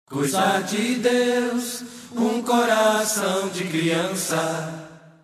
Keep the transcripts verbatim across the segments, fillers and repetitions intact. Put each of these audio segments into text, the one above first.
Coisa de Deus, um coração de criança.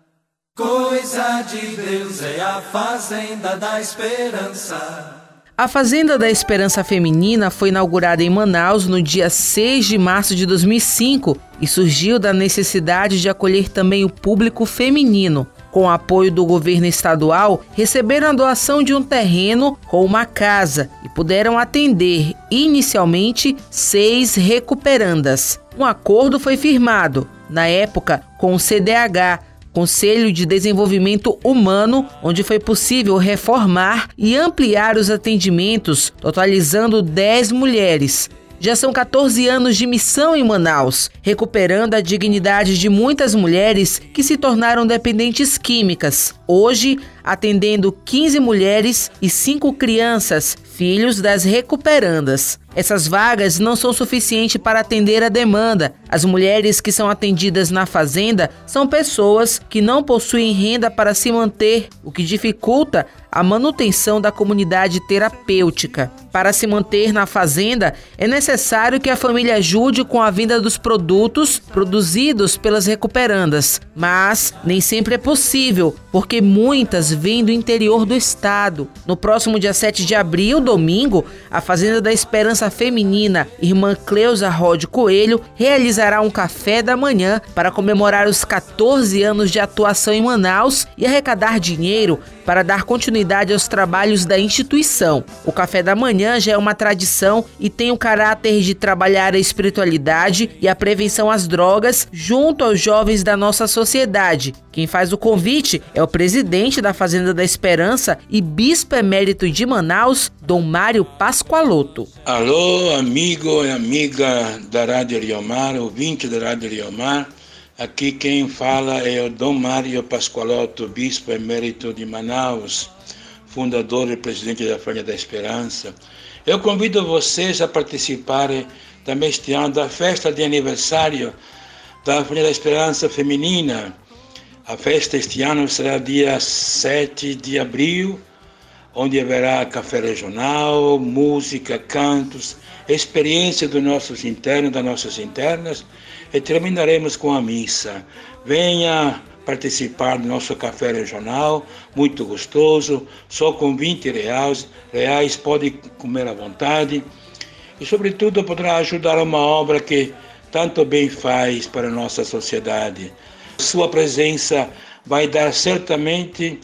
Coisa de Deus é a Fazenda da Esperança. A Fazenda da Esperança Feminina foi inaugurada em Manaus no dia seis de março de dois mil e cinco e surgiu da necessidade de acolher também o público feminino. Com o apoio do governo estadual, receberam a doação de um terreno com uma casa e puderam atender, inicialmente, seis recuperandas. Um acordo foi firmado, na época, com o C D H, Conselho de Desenvolvimento Humano, onde foi possível reformar e ampliar os atendimentos, totalizando dez mulheres. Já são quatorze anos de missão em Manaus, recuperando a dignidade de muitas mulheres que se tornaram dependentes químicas. Hoje, atendendo quinze mulheres e cinco crianças, filhos das recuperandas. Essas vagas não são suficientes para atender a demanda. As mulheres que são atendidas na fazenda são pessoas que não possuem renda para se manter, o que dificulta a manutenção da comunidade terapêutica. Para se manter na fazenda, é necessário que a família ajude com a venda dos produtos produzidos pelas recuperandas. Mas nem sempre é possível, porque muitas vêm do interior do estado. No próximo dia sete de abril, domingo, a Fazenda da Esperança Feminina, irmã Cleusa Rod Coelho, realizará um café da manhã para comemorar os quatorze anos de atuação em Manaus e arrecadar dinheiro para dar continuidade aos trabalhos da instituição. O café da manhã já é uma tradição e tem o caráter de trabalhar a espiritualidade e a prevenção às drogas junto aos jovens da nossa sociedade. Quem faz o convite é o presidente da Fazenda da Esperança e bispo emérito de Manaus, Dom Mário Pascoaloto. Alô, amigo e amiga da Rádio Riomar, ouvinte da Rádio Riomar. Aqui quem fala é o Dom Mário Pascoaloto, bispo emérito de Manaus, fundador e presidente da Fazenda da Esperança. Eu convido vocês a participarem também este ano da festa de aniversário da Fazenda da Esperança Feminina. A festa este ano será dia sete de abril, onde haverá café regional, música, cantos, experiência dos nossos internos, das nossas internas, e terminaremos com a missa. Venha participar do nosso café regional, muito gostoso, só com vinte reais, reais pode comer à vontade, e sobretudo poderá ajudar a uma obra que tanto bem faz para a nossa sociedade. Sua presença vai dar certamente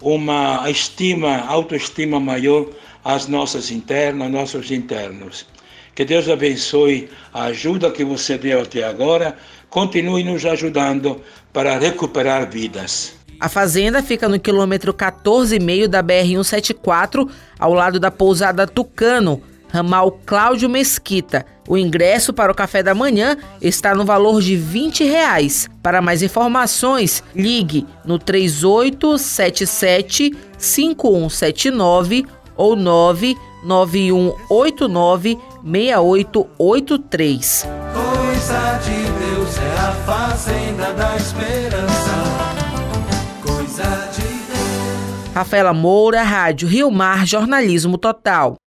uma estima, autoestima maior às nossas internas, aos nossos internos. Que Deus abençoe a ajuda que você deu até agora. Continue nos ajudando para recuperar vidas. A fazenda fica no quilômetro quatorze e meio da B R cento e setenta e quatro, ao lado da pousada Tucano, ramal Cláudio Mesquita. O ingresso para o café da manhã está no valor de vinte reais. Para mais informações, ligue no três oito sete sete, cinco um sete nove ou nove nove um oito nove, seis oito oito três. Coisa de Deus é a Fazenda da Esperança. Coisa de Deus. Rafaela Moura, Rádio Rio Mar, Jornalismo Total.